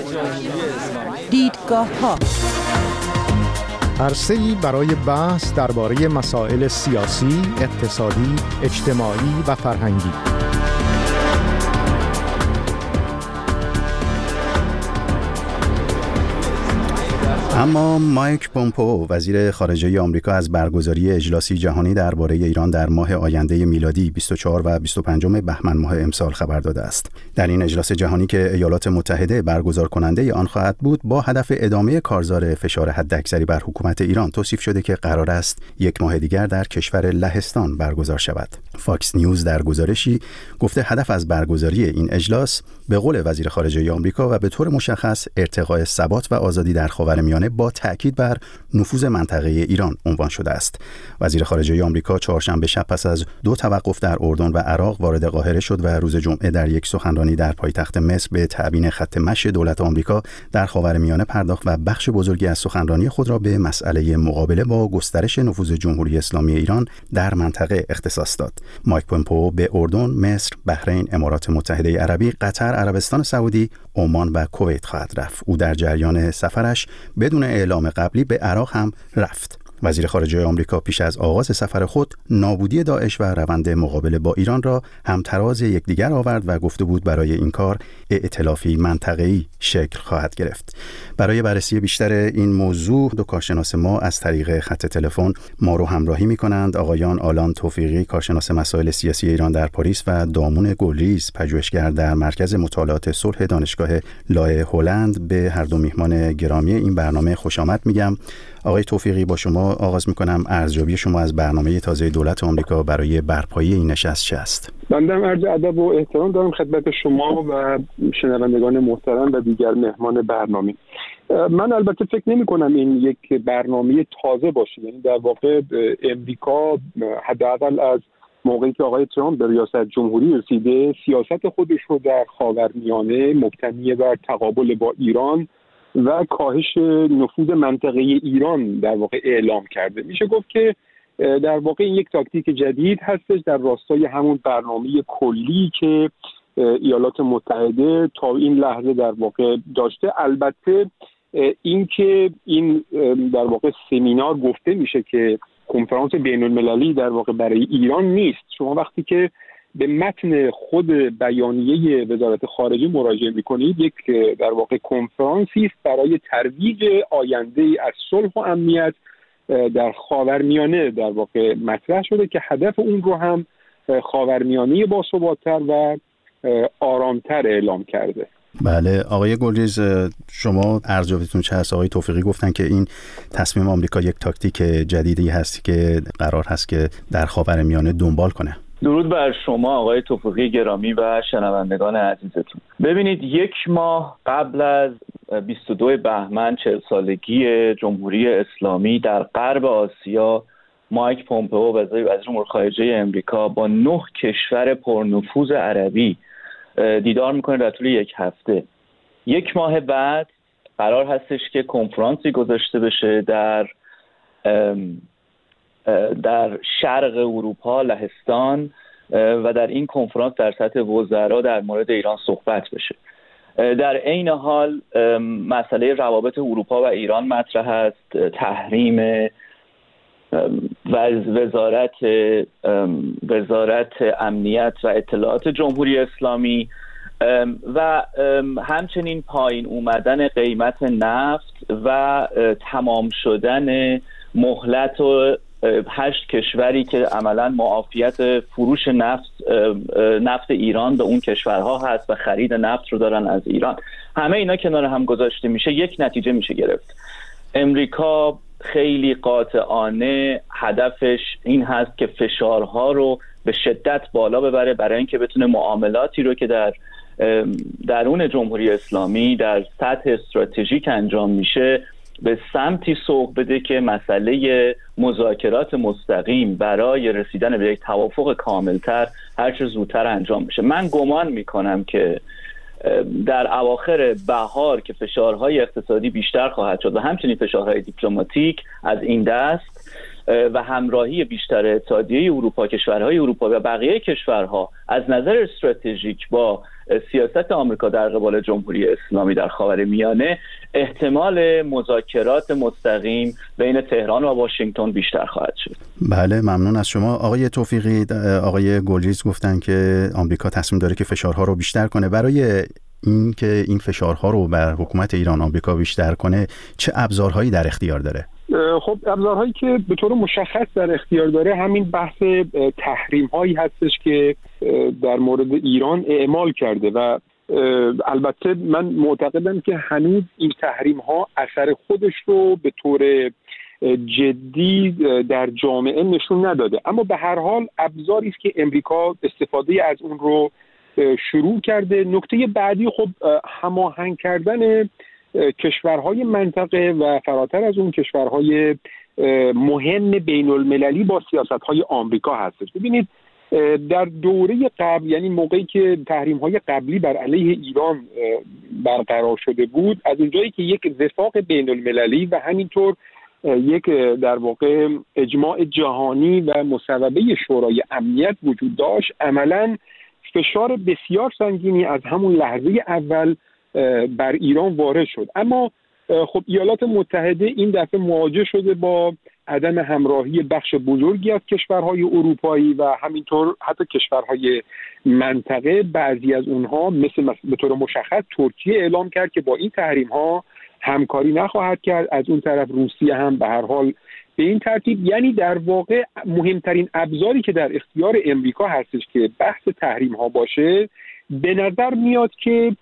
دیدگاه‌ها، عرصه‌ای برای بحث درباره مسائل سیاسی، اقتصادی، اجتماعی و فرهنگی. اما مایک پومپئو وزیر خارجه آمریکا از برگزاری اجلاسی جهانی درباره ایران در ماه آینده میلادی 24 و 25 بهمن ماه امسال خبر داده است. در این اجلاس جهانی که ایالات متحده برگزار کننده آن خواهد بود، با هدف ادامه کارزار فشار حداکثری بر حکومت ایران توصیف شده که قرار است یک ماه دیگر در کشور لهستان برگزار شود. فاکس نیوز در گزارشی گفته هدف از برگزاری این اجلاس به قول وزیر خارجه آمریکا و به طور مشخص ارتقاء ثبات و آزادی در خاورمیانه با تأکید بر نفوذ منطقه ایران عنوان شده است. وزیر خارجه آمریکا چهارشنبه شب پس از 2 توقف در اردن و عراق وارد قاهره شد و روز جمعه در یک سخنرانی در پایتخت مصر به تبیین خط مشی دولت آمریکا در خاورمیانه پرداخت و بخش بزرگی از سخنرانی خود را به مسئله مقابله با گسترش نفوذ جمهوری اسلامی ایران در منطقه اختصاص داد. مایک پومپئو به اردن، مصر، بحرین، امارات متحده عربی، قطر، عربستان سعودی، عمان و کویت خواهد رفت. او در جریان سفرش بدون اعلام قبلی به عراق هم رفت. وزیر خارجه آمریکا پیش از آغاز سفر خود نابودی داعش و روند مقابله با ایران را همتراز یکدیگر آورد و گفته بود برای این کار ائتلافی منطقه‌ای شکل خواهد گرفت. برای بررسی بیشتر این موضوع 2 کارشناس ما از طریق خط تلفن ما رو همراهی می‌کنند. آقایان آلان توفیقی، کارشناس مسائل سیاسی ایران در پاریس و دامون گلریز، پژوهشگر در مرکز مطالعات صلح دانشگاه لای هلند، به هر دو میهمان گرامی این برنامه خوش آمد میگم. آقای توفیقی، با شما آغاز میکنم. ارزیابی شما از برنامه تازه دولت آمریکا برای برپایی این نشست چه است؟ بنده عرض ادب و احترام دارم خدمت شما و شنوندگان محترم و دیگر مهمان برنامه. من البته فکر نمی کنم این یک برنامه تازه باشه. یعنی در واقع امریکا حداقل از موقعی که آقای ترامپ به ریاست جمهوری رسیده، سیاست خودش رو در خاورمیانه مبتنی بر تقابل با ایران و کاهش نفوذ منطقه ایران در واقع اعلام کرده. میشه گفت که در واقع این یک تاکتیک جدید هستش در راستای همون برنامه کلی که ایالات متحده تا این لحظه در واقع داشته. البته این که این در واقع سمینار گفته میشه که کنفرانس بین المللی در واقع برای ایران نیست. شما وقتی که به متن خود بیانیه وزارت خارجه مراجعه میکنید، یک در واقع کنفرانسی است برای ترویج آینده از صلح و امنیت در خاورمیانه در واقع مطرح شده که هدف اون رو هم خاورمیانه باثبات‌تر و آرامتر اعلام کرده. بله آقای گلریز، شما ارزیابیتون چه هست؟ آقای توفیقی گفتن که این تصمیم آمریکا یک تاکتیک جدیدی هست که قرار هست که در خاورمیانه دنبال کنه. درود بر شما آقای توفیقی گرامی و شنوندگان عزیزتون. ببینید، 1 ماه قبل از 22 بهمن 40 سالگی جمهوری اسلامی در غرب آسیا، مایک پومپئو وزیر امور خارجه امریکا با 9 کشور پرنفوذ عربی دیدار میکنه در طول 1 هفته. 1 ماه بعد قرار هستش که کنفرانسی گذاشته بشه در شرق اروپا، لهستان، و در این کنفرانس در سطح وزرا در مورد ایران صحبت بشه. در عین حال مسئله روابط اروپا و ایران مطرح است، تحریم وزارت امنیت و اطلاعات جمهوری اسلامی و همچنین پایین اومدن قیمت نفت و تمام شدن مهلت و 8 کشوری که عملاً معافیت فروش نفت ایران به اون کشورها هست و خرید نفت رو دارن از ایران. همه اینا کنار هم گذاشته میشه، یک نتیجه میشه گرفت. امریکا خیلی قاطعانه هدفش این هست که فشارها رو به شدت بالا ببره برای اینکه بتونه معاملاتی رو که در درون جمهوری اسلامی در سطح استراتژیک انجام میشه به سمتی سوق بده که مسئله مذاکرات مستقیم برای رسیدن به یک توافق کاملتر هر چه زودتر انجام بشه. من گمان میکنم که در اواخر بهار که فشارهای اقتصادی بیشتر خواهد شد و همچنین فشارهای دیپلماتیک از این دست، و همراهی بیشتر اتحادیه اروپا، کشورهای اروپا و بقیه کشورها از نظر استراتژیک با سیاست آمریکا در قبال جمهوری اسلامی در خاورمیانه، احتمال مذاکرات مستقیم بین تهران و واشنگتن بیشتر خواهد شد. بله، ممنون از شما. آقای توفیقی، آقای گلریز گفتن که آمریکا تصمیم داره که فشارها رو بیشتر کنه. برای این که این فشارها رو بر حکومت ایران آمریکا بیشتر کنه چه ابزارهایی در اختیار داره؟ خب ابزارهایی که به طور مشخص در اختیار داره همین بحث تحریم هایی هستش که در مورد ایران اعمال کرده و البته من معتقدم که هنوز این تحریم ها اثر خودش رو به طور جدی در جامعه نشون نداده، اما به هر حال ابزاری است که امریکا استفاده از اون رو شروع کرده. نکته بعدی خب هماهنگ کردن کشورهای منطقه و فراتر از اون کشورهای مهم بین المللی با سیاستهای آمریکا هستش. ببینید در دوره قبل، یعنی موقعی که تحریم‌های قبلی بر علیه ایران برقرار شده بود، از اونجایی که یک وفاق بین المللی و همینطور یک در واقع اجماع جهانی و مصوبه شورای امنیت وجود داشت، عملاً فشار بسیار سنگینی از همون لحظه اول بر ایران وارد شد. اما خب ایالات متحده این دفعه مواجه شده با عدم همراهی بخش بزرگی از کشورهای اروپایی و همینطور حتی کشورهای منطقه. بعضی از اونها مثل به طور مشخص ترکیه اعلام کرد که با این تحریم ها همکاری نخواهد کرد. از اون طرف روسیه هم به هر حال به این ترتیب. یعنی در واقع مهمترین ابزاری که در اختیار امریکا هستش که بحث تحریم ها باشه، به نظر میاد که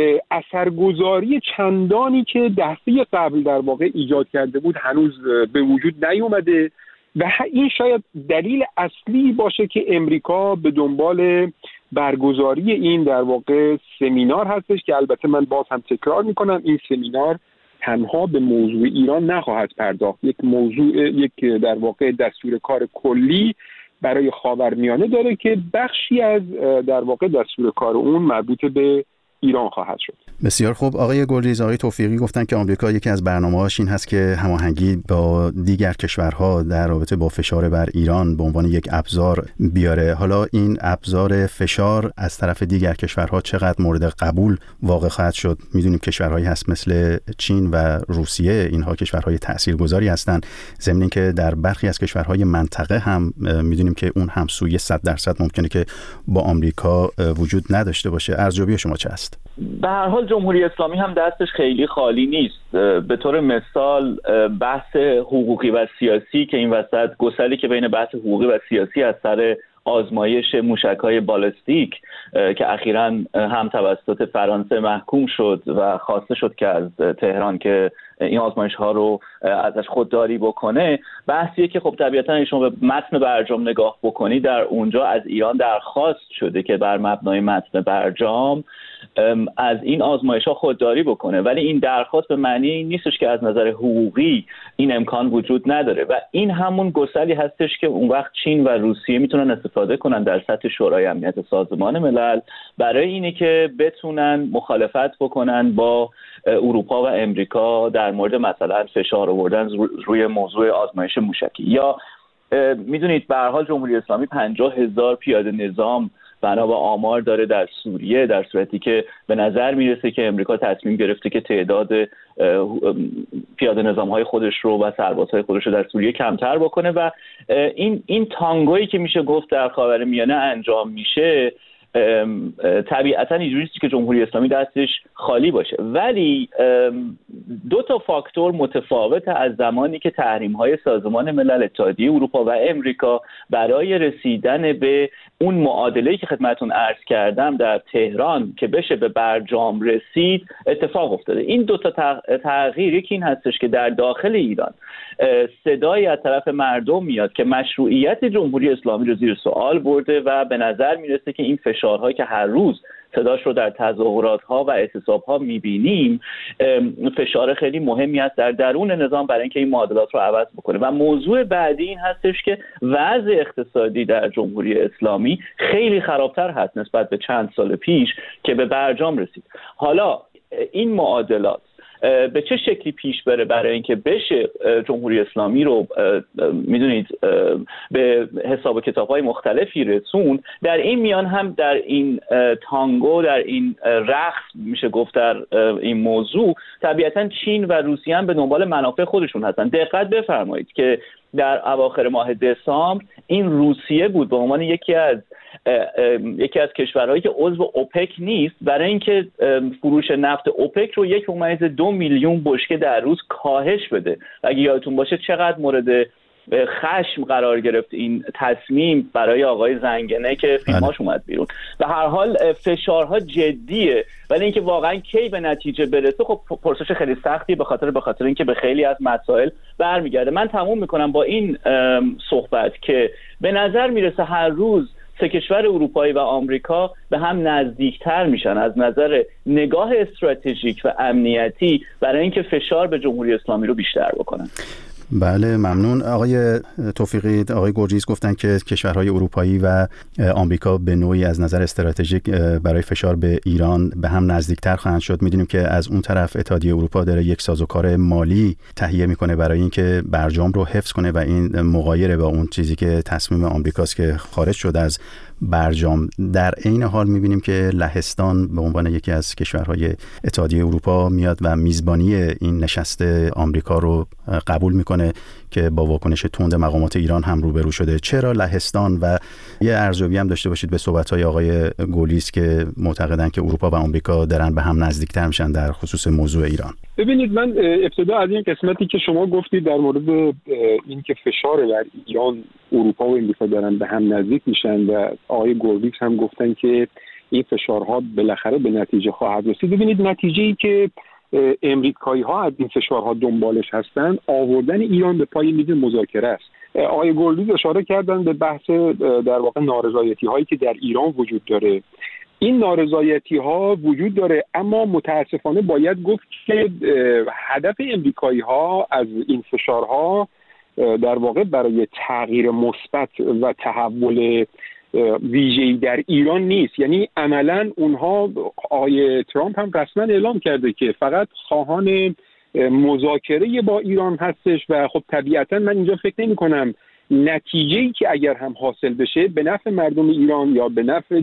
اثرگذاری چندانی که دفعه قبل در واقع ایجاد کرده بود هنوز به وجود نیومده و این شاید دلیل اصلی باشه که امریکا به دنبال برگزاری این در واقع سمینار هستش که البته من باز هم تکرار میکنم این سمینار تنها به موضوع ایران نخواهد پرداخت. یک در واقع دستور کار کلی برای خاورمیانه داره که بخشی از در واقع دستور کار اون مربوط به ایران خواهد شد. بسیار خوب. آقای گلریز، آقای توفیقی گفتن که آمریکا یکی از برنامه‌هاش این هست که هماهنگی با دیگر کشورها در رابطه با فشار بر ایران به عنوان یک ابزار بیاره. حالا این ابزار فشار از طرف دیگر کشورها چقدر مورد قبول واقع خواهد شد؟ میدونیم کشورهایی هست مثل چین و روسیه، اینها کشورهای تاثیرگذاری هستند، ضمن اینکه در برخی از کشورهای منطقه هم میدونیم که اون همسویی 100% ممکنه که با آمریکا وجود نداشته باشه. ارزیابی شما چه است؟ به هر حال جمهوری اسلامی هم دستش خیلی خالی نیست. به طور مثال بحث حقوقی و سیاسی که این وسط گسلی که بین بحث حقوقی و سیاسی از سر آزمایش موشک‌های بالستیک که اخیراً هم توسط فرانسه محکوم شد و خواسته شد که از تهران که این آزمایش‌ها رو ازش خودداری بکنه، بحثیه که خب طبیعتاً شما به متن برجام نگاه بکنی در اونجا از ایران درخواست شده که بر مبنای متن برجام از این آزمایش‌ها خودداری بکنه، ولی این درخواست به معنی این نیستش که از نظر حقوقی این امکان وجود نداره و این همون گسلی هستش که اون وقت چین و روسیه میتونن استفاده کنن در سطح شورای امنیت سازمان ملل برای اینه که بتونن مخالفت بکنن با اروپا و امریکا در مورد مثلا فشار آوردن روی موضوع آزمایش موشکی. یا میدونید به هر حال جمهوری اسلامی 50,000 پیاده نظام بنا به آمار داره در سوریه، در صورتی که به نظر میرسه که امریکا تصمیم گرفته که تعداد پیاده نظام‌های خودش رو و سربازهای خودش رو در سوریه کمتر بکنه و این تانگویی که میشه گفت در خاورمیانه انجام میشه طبیعتا اینجوریه که جمهوری اسلامی دستش خالی باشه. ولی دو تا فاکتور متفاوت از زمانی که تحریم‌های سازمان ملل، اتحادیه اروپا و امریکا برای رسیدن به اون معادله‌ای که خدمتتون عرض کردم در تهران که بشه به برجام رسید اتفاق افتاده. این دو تا تغییر، یکی این هستش که در داخل ایران صدایی از طرف مردم میاد که مشروعیت جمهوری اسلامی رو زیر سوال برده و به نظر میرسه که این فشارهایی که هر روز صداش رو در تظاهرات‌ها و اعتصاب‌ها می‌بینیم فشار خیلی مهمی است در درون نظام برای اینکه این معادلات رو عوض بکنه. و موضوع بعدی این هستش که وضع اقتصادی در جمهوری اسلامی خیلی خرابتر هست نسبت به چند سال پیش که به برجام رسید. حالا این معادلات به چه شکلی پیش بره برای اینکه بشه جمهوری اسلامی رو میدونید به حساب کتاب‌های مختلفی رسون. در این میان هم در این تانگو، در این رقص میشه گفت در این موضوع، طبیعتا چین و روسیه هم به دنبال منافع خودشون هستن. دقت بفرمایید که در اواخر ماه دسامبر این روسیه بود به عنوان یکی از کشورهایی که عضو اوپک نیست، برای اینکه فروش نفت اوپک رو 1.2 میلیون بشکه در روز کاهش بده. اگه یادتون باشه چقدر مورد خشم قرار گرفت این تصمیم برای آقای زنگنه که فیلماش اومد بیرون. به هر حال فشارها جدیه، ولی اینکه واقعا کی به نتیجه برسه خب پرسش خیلی سختیه، به خاطر اینکه به خیلی از مسائل برمیگرده. من تموم میکنم با این صحبت که به نظر میرسه هر روز سه کشور اروپایی و آمریکا به هم نزدیکتر میشن از نظر نگاه استراتژیک و امنیتی برای اینکه فشار به جمهوری اسلامی رو بیشتر بکنن. بله ممنون آقای توفیقی. آقای گرجیز گفتن که کشورهای اروپایی و آمریکا به نوعی از نظر استراتژیک برای فشار به ایران به هم نزدیکتر خواهند شد. میدونیم که از اون طرف اتحادیه اروپا داره یک سازوکار مالی تهیه میکنه برای اینکه برجام رو حفظ کنه و این مغایره با اون چیزی که تصمیم آمریکاست که خارج شد از برجام. در عین حال میبینیم که لهستان به عنوان یکی از کشورهای اتحادیه اروپا میاد و میزبانی این نشست آمریکا رو قبول میکنه که با واکنش تند مقامات ایران هم روبرو شده. چرا لهستان؟ و یه ارزیابی هم داشته باشید به صحبت‌های آقای گولیس که معتقدن که اروپا و آمریکا دارن به هم نزدیکتر میشن در خصوص موضوع ایران. ببینید، من ابتدا از این قسمتی که شما گفتید در مورد اینکه فشار بر ایران اروپا و آمریکا دارن به هم نزدیک میشن و آقای گولیس هم گفتن که این فشارها بالاخره به نتیجه خواهد رسید. ببینید، نتیجه‌ای که امریکایی‌ها از این فشارها دنبالش هستن آوردن ایران به پای میز مذاکره است. آقای گلدوز اشاره کردن به بحث در واقع نارضایتی‌هایی که در ایران وجود داره. این نارضایتی‌ها وجود داره، اما متاسفانه باید گفت که هدف امریکایی‌ها از این فشارها در واقع برای تغییر مثبت و تحول ویژه‌ای در ایران نیست. یعنی عملاً اونها، آقای ترامپ هم رسما اعلام کرده که فقط خواهان مذاکره با ایران هستش و خب طبیعتاً من اینجا فکر نمی‌کنم نتیجه‌ای که اگر هم حاصل بشه به نفع مردم ایران یا به نفع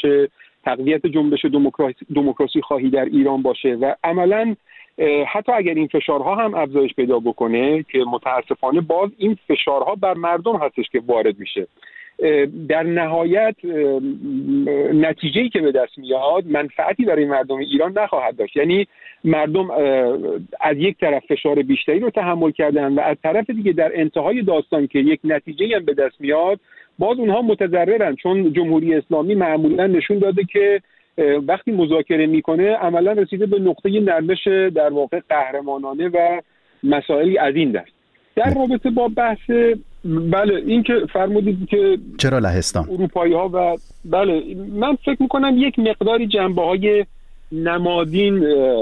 تقویت جنبش دموکراسی خواهی در ایران باشه و عملاً حتی اگر این فشارها هم افزایش پیدا بکنه که متاسفانه باز این فشارها بر مردم هستش که وارد میشه، در نهایت نتیجه‌ای که به دست میاد منفعتی برای مردم ایران نخواهد داشت. یعنی مردم از یک طرف فشار بیشتری رو تحمل کردن و از طرف دیگه در انتهای داستان که یک نتیجه‌ای هم به دست میاد باز اونها متضررن، چون جمهوری اسلامی معمولا نشون داده که وقتی مذاکره میکنه عملا رسیده به نقطه نرمش در واقع قهرمانانه و مسائلی از این دست. در رابطه با بحث بله این که فرمودید که چرا لهستان اروپایی‌ها و بله، من فکر میکنم یک مقداری جنبه‌های نمادین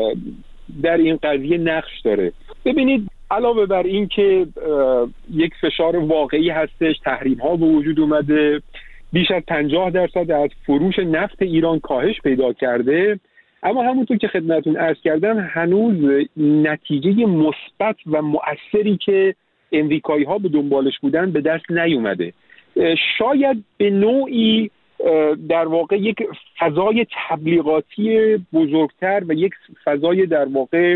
در این قضیه نقش داره. ببینید، علاوه بر این که یک فشار واقعی هستش، تحریم‌ها به وجود اومده، بیش از 50% از فروش نفت ایران کاهش پیدا کرده، اما همونطور که خدمتتون عرض کردم هنوز نتیجه مثبت و مؤثری که امریکایی‌ها به دنبالش بودن به دست نیومده. شاید به نوعی در واقع یک فضای تبلیغاتی بزرگتر و یک فضای در واقع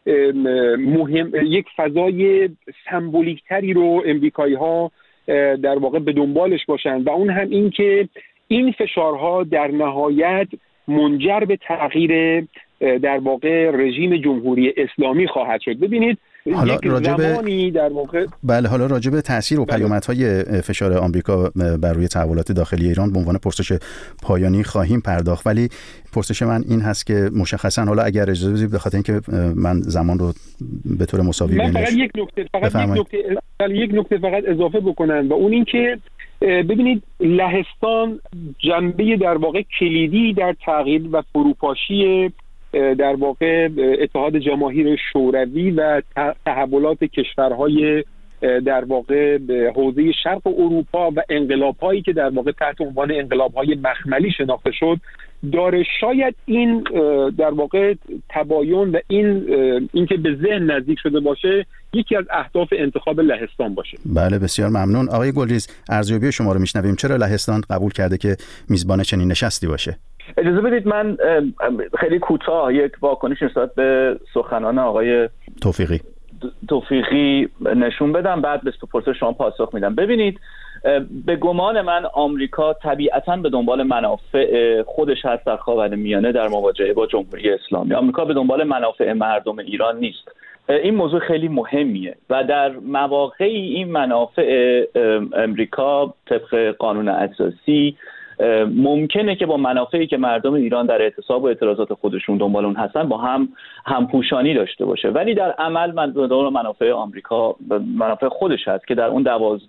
یک فضای سمبولیکتری رو امریکایی‌ها در واقع به دنبالش باشن و اون هم این که این فشارها در نهایت منجر به تغییر در واقع رژیم جمهوری اسلامی خواهد شد. ببینید، حالا زمانی در واقع حالا راجع به تاثیر و پیامدهای فشار آمریکا بر روی تحولات داخلی ایران به عنوان پرسش پایانی خواهیم پرداخت، ولی پرسش من این هست که مشخصا حالا اگر اجازه بدید، به خاطر اینکه من زمان رو به طور مساوی من فقط یک نکته فقط اضافه بکنم و اون این که ببینید، لهستان جنبه در واقع کلیدی در تغییر و فروپاشی در واقع اتحاد جماهیر شوروی و تحولات کشورهای در واقع حوزه شرق اروپا و انقلاب‌هایی که در واقع تحت عنوان انقلاب‌های مخملی شناخته شد داره. شاید این در واقع تباین و این که به ذهن نزدیک شده باشه یکی از اهداف انتخاب لهستان باشه. بله بسیار ممنون. آقای گلریز، ارزیابی شما رو میشنویم. چرا لهستان قبول کرده که میزبان چنین نشستی باشه؟ اجازه بدید من خیلی کوتاه یک واکنش نسبت به سخنان آقای توفیقی نشون بدم، بعد به پرسش شما پاسخ میدم. ببینید، به گمان من آمریکا طبیعتاً به دنبال منافع خودش هست در خاورمیانه در مواجهه با جمهوری اسلامی. آمریکا به دنبال منافع مردم ایران نیست. این موضوع خیلی مهمیه و در مواقعی این منافع امریکا طبق قانون اساسی ممکنه که با منافعی که مردم ایران در اعتصاب و اعتراضات خودشون دنبال اون هستن با هم همپوشانی داشته باشه، ولی در عمل منافع آمریکا منافع خودش هست که در اون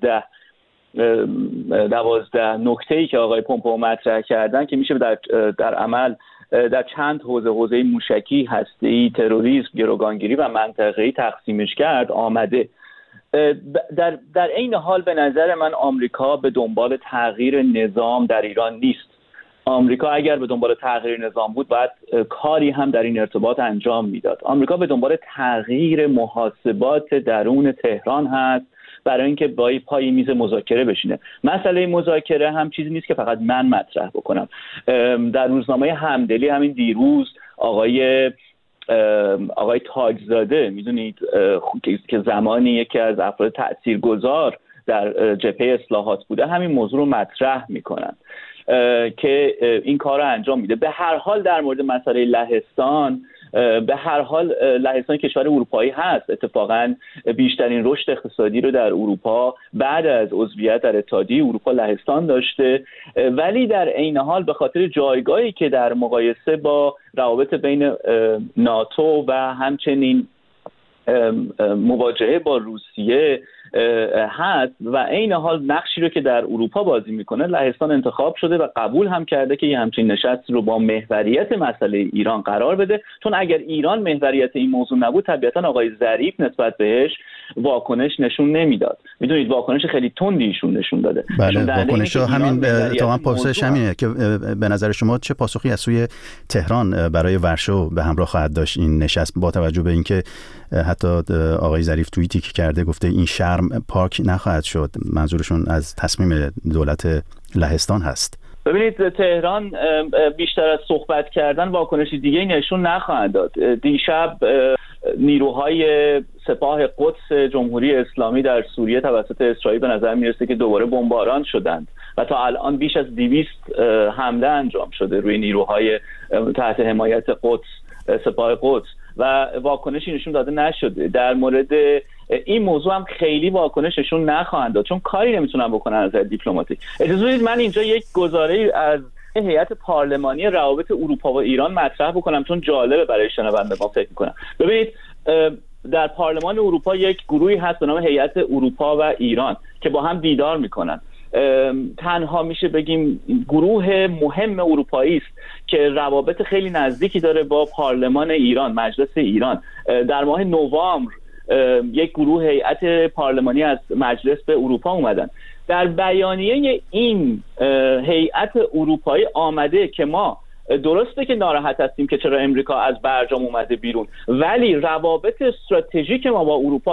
12 نکته‌ای که آقای پومپئو مطرح کردن که میشه در عمل در چند حوزه موشکی، هسته‌ای، تروریسم، گروگانگیری و منطقه‌ای تقسیمش کرد آمده. در عین حال به نظر من آمریکا به دنبال تغییر نظام در ایران نیست. آمریکا اگر به دنبال تغییر نظام بود باید کاری هم در این ارتباط انجام میداد. آمریکا به دنبال تغییر محاسبات درون تهران هست برای اینکه با پای میز مذاکره بشینه. مسئله مذاکره هم چیزی نیست که فقط من مطرح بکنم. در روزنامه همدلی همین دیروز آقای تاجزاده، میدونید که زمانی یکی از افراد تاثیرگذار در جبهه اصلاحات بوده، همین موضوع رو مطرح میکنن که این کار رو انجام میده. به هر حال در مورد مسئله لهستان، به هر حال لهستان کشور اروپایی هست. اتفاقا بیشترین رشد اقتصادی رو در اروپا بعد از عضویت در اتحادیه اروپا لهستان داشته، ولی در عین حال به خاطر جایگاهی که در مقایسه با روابط بین ناتو و همچنین مواجهه با روسیه هست و عین حال نقشی رو که در اروپا بازی میکنه، لهستان انتخاب شده و قبول هم کرده که یه همچین نشستی رو با محوریت مسئله ایران قرار بده، چون اگر ایران محوریت این موضوع نبود طبیعتا آقای ظریف نسبت بهش واکنش نشون نمیداد. میدونید واکنش خیلی تندی ایشون نشون داده. بله، واکنش همین تا پرسش همینه که به نظر شما چه پاسخی از سوی تهران برای ورشو به همراه خواهد داشت این نشست، با توجه به اینکه حتی آقای ظریف توییتی که کرده گفته این شرم پاک نخواهد شد، منظورشون از تصمیم دولت لهستان هست. ببینید، تهران بیشتر از صحبت کردن واکنش دیگه نشون نخواهد داد. دیشب نیروهای سپاه قدس جمهوری اسلامی در سوریه توسط اسرائیل به نظر میرسه که دوباره بمباران شدند و تا الان بیش از 200 حمله انجام شده روی نیروهای تحت حمایت قدس، سپاه قدس، و واکنشی نشون داده نشده. در مورد این موضوع هم خیلی واکنششون نخواهند داد، چون کاری نمیتونن بکنن از دیپلماتیک. اجازه بدید من اینجا یک گزاره از هیئت پارلمانی روابط اروپا و ایران مطرح بکنم، چون جالبه برای شنونده ما فکر میکنم. ببینید، در پارلمان اروپا یک گروهی هست به نام هیئت اروپا و ایران که با هم دیدار میکنن. تنها میشه بگیم گروه مهم اروپایی است که روابط خیلی نزدیکی داره با پارلمان ایران، مجلس ایران. در ماه نوامبر یک گروه هیئت پارلمانی از مجلس به اروپا اومدن. در بیانیه این هیئت اروپایی آمده که ما درسته که ناراحت هستیم که چرا امریکا از برجام اومده بیرون، ولی روابط استراتژیک ما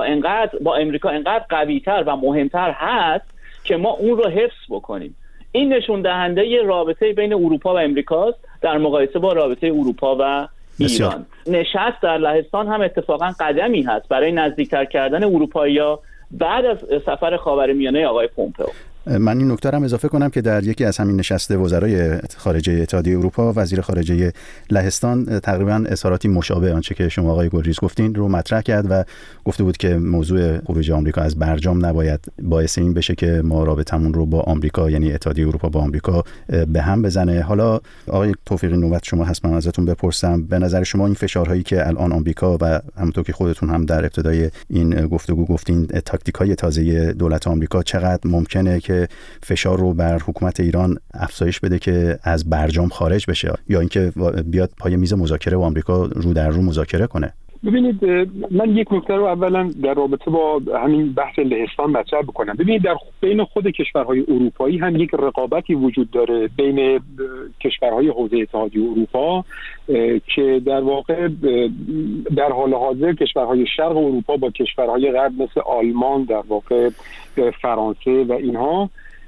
با امریکا انقدر قوی‌تر و مهمتر هست که ما اون رو حفظ بکنیم. این نشون دهنده یه رابطه بین اروپا و امریکاست در مقایسه با رابطه اروپا و ایران. نشست در لهستان هم اتفاقا قدمی هست برای نزدیکتر کردن اروپایی‌ها بعد از سفر خاورمیانه آقای پومپئو. من این نکته هم اضافه کنم که در یکی از همین نشست وزرای خارجه اتحادیه اروپا، وزیر خارجه لهستان تقریبا اظهاراتی مشابه آنچه که شما آقای گلریز گفتین رو مطرح کرد و گفته بود که موضوع خروج آمریکا از برجام نباید باعث این بشه که ما رابطمون رو با آمریکا، یعنی اتحادیه اروپا با آمریکا، به هم بزنه. حالا آقای توفیقی نوبت شما هست، من ازتون بپرسم به نظر شما این فشارهایی که الان آمریکا و همونطور که خودتون هم در ابتدای این گفتگو گفتین تاکتیکای تازه دولت آمریکا چقدر ممکنه که فشار رو بر حکومت ایران افزایش بده که از برجام خارج بشه یا اینکه بیاد پای میز مذاکره و آمریکا رو در رو مذاکره کنه؟ ببینید من یک نکته رو اولا در رابطه با همین بحث لهستان مطرح بکنم. ببینید در بین خود کشورهای اروپایی هم یک رقابتی وجود داره بین کشورهای حوزه اتحادیه اروپا که در واقع در حال حاضر کشورهای شرق اروپا با کشورهای غرب مثل آلمان، در واقع فرانسه و اینها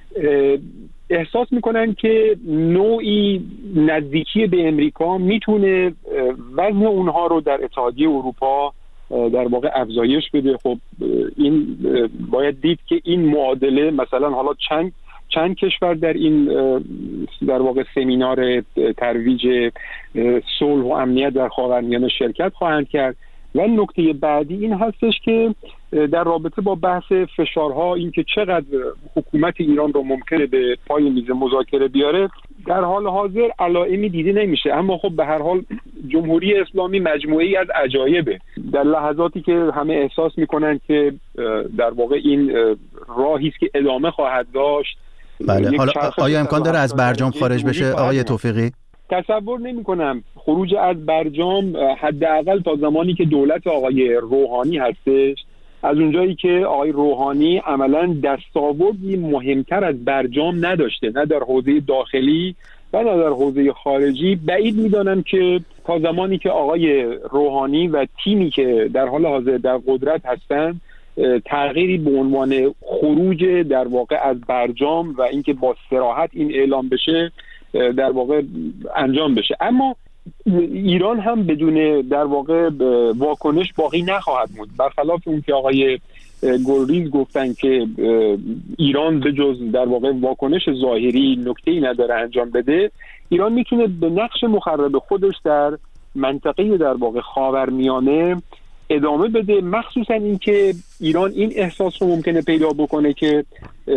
احساس میکنن که نوعی نزدیکی به امریکا میتونه وزن اونها رو در اتحادیه اروپا در واقع افزایش بده. خب این باید دید که این معادله مثلا حالا چند کشور در این در واقع سمینار ترویج صلح و امنیت در خاورمیانه شرکت خواهند کرد. و نکته بعدی این هستش که در رابطه با بحث فشارها، این که چقدر حکومت ایران رو ممکنه به پای میز مذاکره بیاره، در حال حاضر علائمی دیده نمیشه. اما خب به هر حال جمهوری اسلامی مجموعه‌ای از عجایبه. در لحظاتی که همه احساس میکنن که در واقع این راهی است که ادامه خواهد داشت. بله، حالا آیا امکان داره از برجام خارج بشه آقای توفیقی؟ تصور نمی کنم خروج از برجام، حداقل تا زمانی که دولت آقای روحانی هستش، از اونجایی که آقای روحانی عملاً دستاوردی مهمتر از برجام نداشته، نه در حوزه داخلی و نه در حوزه خارجی، بعید میدانم که تا زمانی که آقای روحانی و تیمی که در حال حاضر در قدرت هستند تغییری به عنوان خروج در واقع از برجام و اینکه با صراحت این اعلام بشه در واقع انجام بشه. اما ایران هم بدون در واقع واکنش باقی نخواهد موند. برخلاف اون که آقای گلریز گفتن که ایران به جز در واقع واکنش ظاهری نکته‌ای نداره انجام بده، ایران میتونه به نقش مخرب خودش در منطقه در واقع خاورمیانه ادامه بده، مخصوصا اینکه ایران این احساس رو ممکنه پیدا بکنه که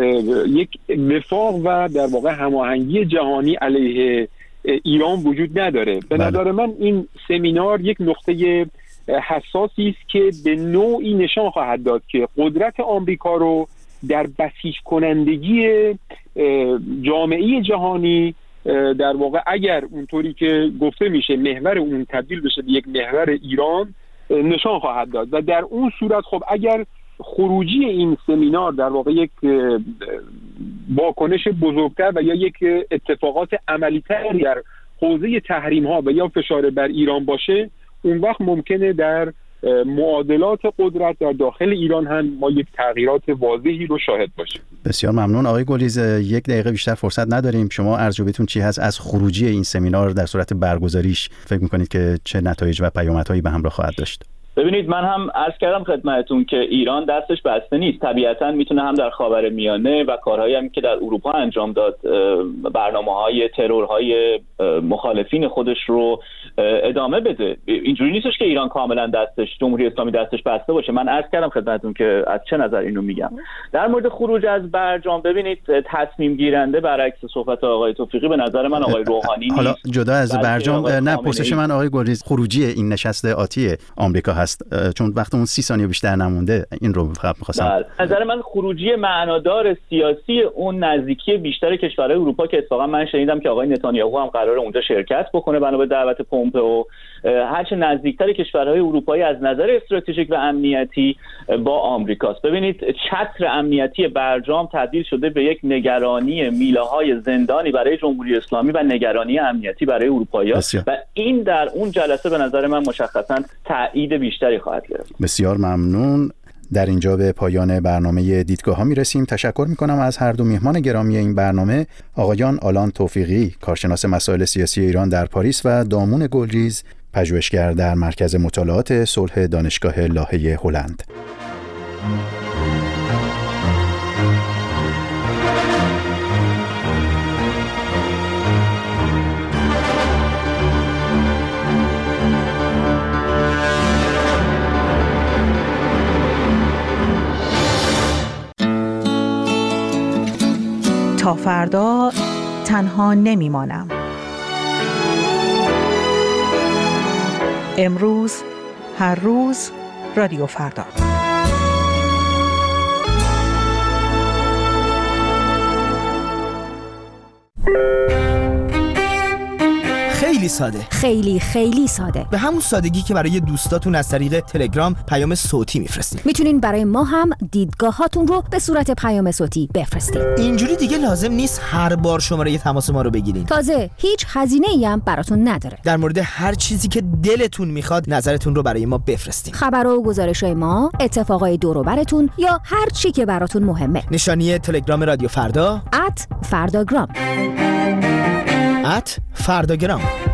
یک وفاق و در واقع هماهنگی جهانی علیه ایران وجود نداره. به نظر من این سمینار یک نقطه حساسی است که به نوعی نشان خواهد داد که قدرت آمریکا رو در بسیج کنندگی جامعه جهانی در واقع اگر اونطوری که گفته میشه محور اون تبدیل بشه به یک محور ایران نشان خواهد داد. و در اون صورت خب اگر خروجی این سمینار در واقع یک واکنش بزرگتر و یا یک اتفاقات عملی‌تر در حوزه تحریم‌ها و یا فشار بر ایران باشه، اون وقت ممکنه در معادلات قدرت در داخل ایران هم ما یک تغییرات واضحی رو شاهد باشیم. بسیار ممنون آقای گلیز. 1 دقیقه بیشتر فرصت نداریم. شما ارزیابیتون چی هست از خروجی این سمینار در صورت برگزاریش؟ فکر می‌کنید که چه نتایج و پیامدهایی به همراه خواهد داشت؟ ببینید، من هم عرض کردم خدمتتون که ایران دستش بسته نیست. طبیعتاً میتونه هم در خاورمیانه و کارهایی هم که در اروپا انجام داد، برنامه‌های ترورهای مخالفین خودش رو ادامه بده. اینجوری نیستش که ایران کاملا دستش، جمهوری اسلامی دستش بسته باشه. من عرض کردم خدمتتون که از چه نظر اینو میگم. در مورد خروج از برجام، ببینید تصمیم گیرنده برعکس صحبت آقای توفیقی به نظر من آقای روحانی نیست. حالا جدا از برجام، نه پرسش من آقای گلیز خروجی این نشست آتی آمریکا هست، چون وقتمون 30 ثانیه بیشتر نمونده. این رو می‌خواستم. نظر من خروجی معنادار سیاسی اون نزدیکی بیشتر کشورهای اروپا که اتفاقا من شنیدم که آقای نتانیاهو هم قراره اونجا شرکت بکنه بنا به دعوت پومپئو، هرچه نزدیکتر کشورهای اروپایی از نظر استراتژیک و امنیتی با آمریکاست. ببینید، چتر امنیتی برجام تبدیل شده به یک نگرانی میله‌های زندانی برای جمهوری اسلامی و نگرانی امنیتی برای اروپایی‌ها و این در اون جلسه به نظر من مشخصاً تایید بیشتری خواهد گرفت. بسیار ممنون. در اینجا به پایان برنامه دیدگاه‌ها میرسیم. تشکر میکنم از هر دو میهمان گرامی این برنامه، آقایان آلان توفیقی، کارشناس مسائل سیاسی ایران در پاریس، و دامون گلریز، پژوهشگر در مرکز مطالعات صلح دانشگاه لاهه هلند. تا فردا تنها نمیمانم. امروز، هر روز، رادیو فردا. خیلی ساده. خیلی خیلی ساده. به همون سادگی که برای دوستاتون از طریق تلگرام پیام صوتی میفرستید. میتونین برای ما هم دیدگاهاتون رو به صورت پیام صوتی بفرستید. اینجوری دیگه لازم نیست هر بار شماره تماس ما رو بگیرین. تازه هیچ هزینه‌ای هم براتون نداره. در مورد هر چیزی که دلتون میخواد نظرتون رو برای ما بفرستین. خبر و گزارش‌های ما، اتفاقای دور و براتون یا هر چی که براتون مهمه. نشانی تلگرام رادیو فردا @فرداگرام. @فرداگرام.